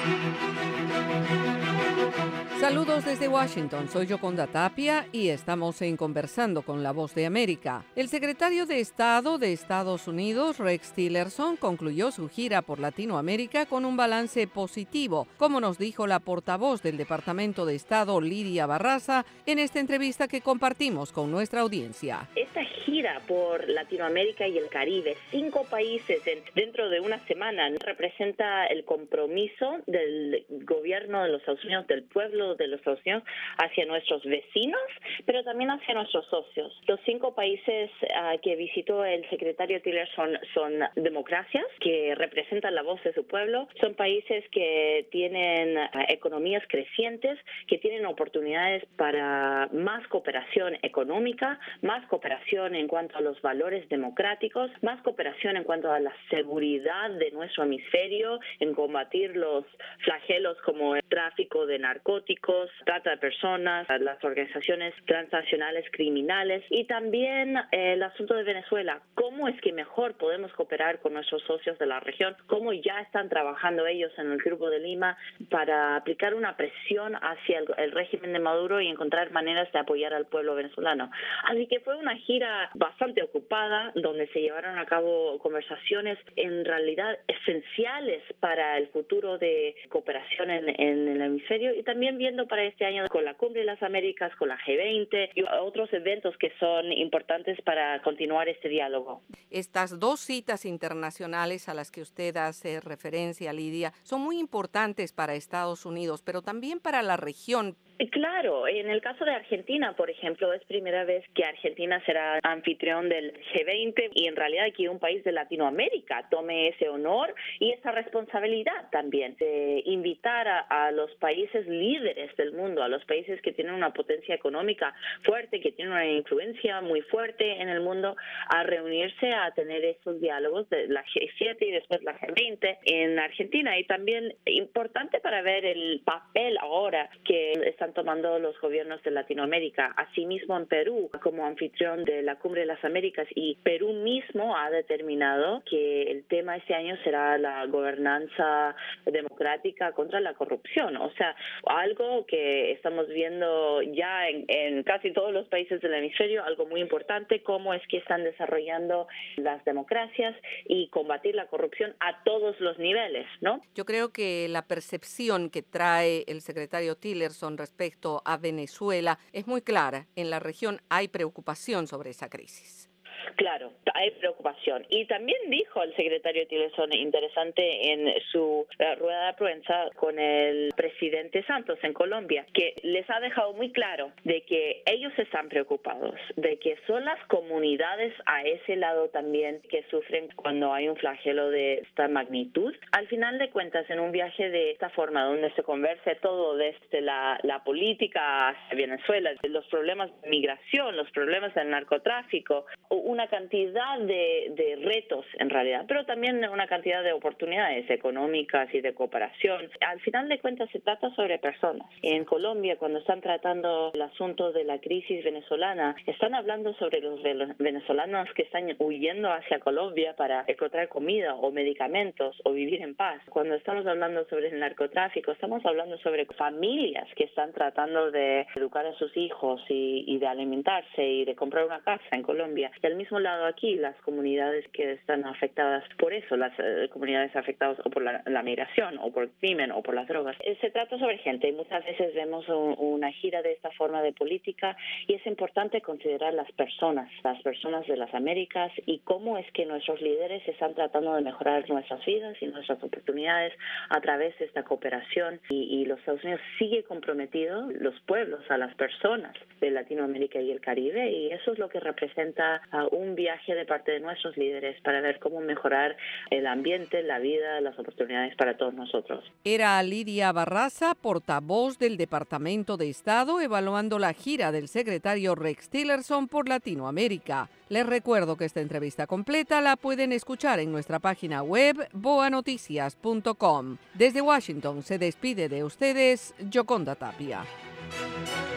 Saludos desde Washington, soy Yoconda Tapia y estamos en Conversando con la Voz de América. El secretario de Estado de Estados Unidos, Rex Tillerson, concluyó su gira por Latinoamérica con un balance positivo, como nos dijo la portavoz del Departamento de Estado, Lidia Barraza, en esta entrevista que compartimos con nuestra audiencia. Esta gira por Latinoamérica y el Caribe, 5 países dentro de una semana, representa el compromiso del gobierno de los Estados Unidos, del pueblo de los Estados Unidos, hacia nuestros vecinos, pero también hacia nuestros socios. Los 5 países que visitó el secretario Tillerson son democracias que representan la voz de su pueblo, son países que tienen economías crecientes, que tienen oportunidades para más cooperación económica, más cooperación en cuanto a los valores democráticos, más cooperación en cuanto a la seguridad de nuestro hemisferio, en combatir los flagelos como el tráfico de narcóticos, trata de personas, las organizaciones transnacionales criminales y también el asunto de Venezuela. ¿Cómo es que mejor podemos cooperar con nuestros socios de la región? ¿Cómo ya están trabajando ellos en el Grupo de Lima para aplicar una presión hacia el régimen de Maduro y encontrar maneras de apoyar al pueblo venezolano? Así que fue una gira bastante ocupada, donde se llevaron a cabo conversaciones en realidad esenciales para el futuro de cooperación en el hemisferio y también viendo para este año con la Cumbre de las Américas, con la G20 y otros eventos que son importantes para continuar este diálogo. Estas 2 citas internacionales a las que usted hace referencia, Lidia, son muy importantes para Estados Unidos, pero también para la región. Claro, en el caso de Argentina, por ejemplo, es primera vez que Argentina será anfitrión del G20 y en realidad que un país de Latinoamérica tome ese honor y esa responsabilidad también de invitar a los países líderes del mundo, a los países que tienen una potencia económica fuerte, que tienen una influencia muy fuerte en el mundo, a reunirse a tener esos diálogos de la G7 y después la G20 en Argentina. Y también importante para ver el papel ahora que están tomando los gobiernos de Latinoamérica. Asimismo en Perú, como anfitrión de la Cumbre de las Américas, y Perú mismo ha determinado que el tema este año será la gobernanza democrática contra la corrupción. O sea, algo que estamos viendo ya en casi todos los países del hemisferio, algo muy importante, cómo es que están desarrollando las democracias y combatir la corrupción a todos los niveles, ¿no? Yo creo que la percepción que trae el secretario Tillerson respecto a Venezuela es muy clara. En la región hay preocupación sobre esa crisis. Claro, hay preocupación. Y también dijo el secretario Tillerson, interesante, en su rueda de prensa con el presidente Santos en Colombia, que les ha dejado muy claro de que ellos están preocupados, de que son las comunidades a ese lado también que sufren cuando hay un flagelo de esta magnitud. Al final de cuentas, en un viaje de esta forma, donde se converse todo desde la política hacia Venezuela, los problemas de migración, los problemas del narcotráfico, una cantidad de retos en realidad, pero también una cantidad de oportunidades económicas y de cooperación. Al final de cuentas se trata sobre personas. En Colombia, cuando están tratando el asunto de la crisis venezolana, están hablando sobre los venezolanos que están huyendo hacia Colombia para encontrar comida o medicamentos o vivir en paz. Cuando estamos hablando sobre el narcotráfico, estamos hablando sobre familias que están tratando de educar a sus hijos y de alimentarse y de comprar una casa en Colombia. Y al mismo lado aquí, las comunidades que están afectadas por eso, las comunidades afectadas o por la migración o por el crimen o por las drogas. Se trata sobre gente y muchas veces vemos una gira de esta forma de política y es importante considerar las personas de las Américas y cómo es que nuestros líderes están tratando de mejorar nuestras vidas y nuestras oportunidades a través de esta cooperación y los Estados Unidos sigue comprometido, los pueblos, a las personas de Latinoamérica y el Caribe y eso es lo que representa un viaje de parte de nuestros líderes para ver cómo mejorar el ambiente, la vida, las oportunidades para todos nosotros. Era Lidia Barraza, portavoz del Departamento de Estado, evaluando la gira del secretario Rex Tillerson por Latinoamérica. Les recuerdo que esta entrevista completa la pueden escuchar en nuestra página web boanoticias.com. Desde Washington se despide de ustedes Yoconda Tapia.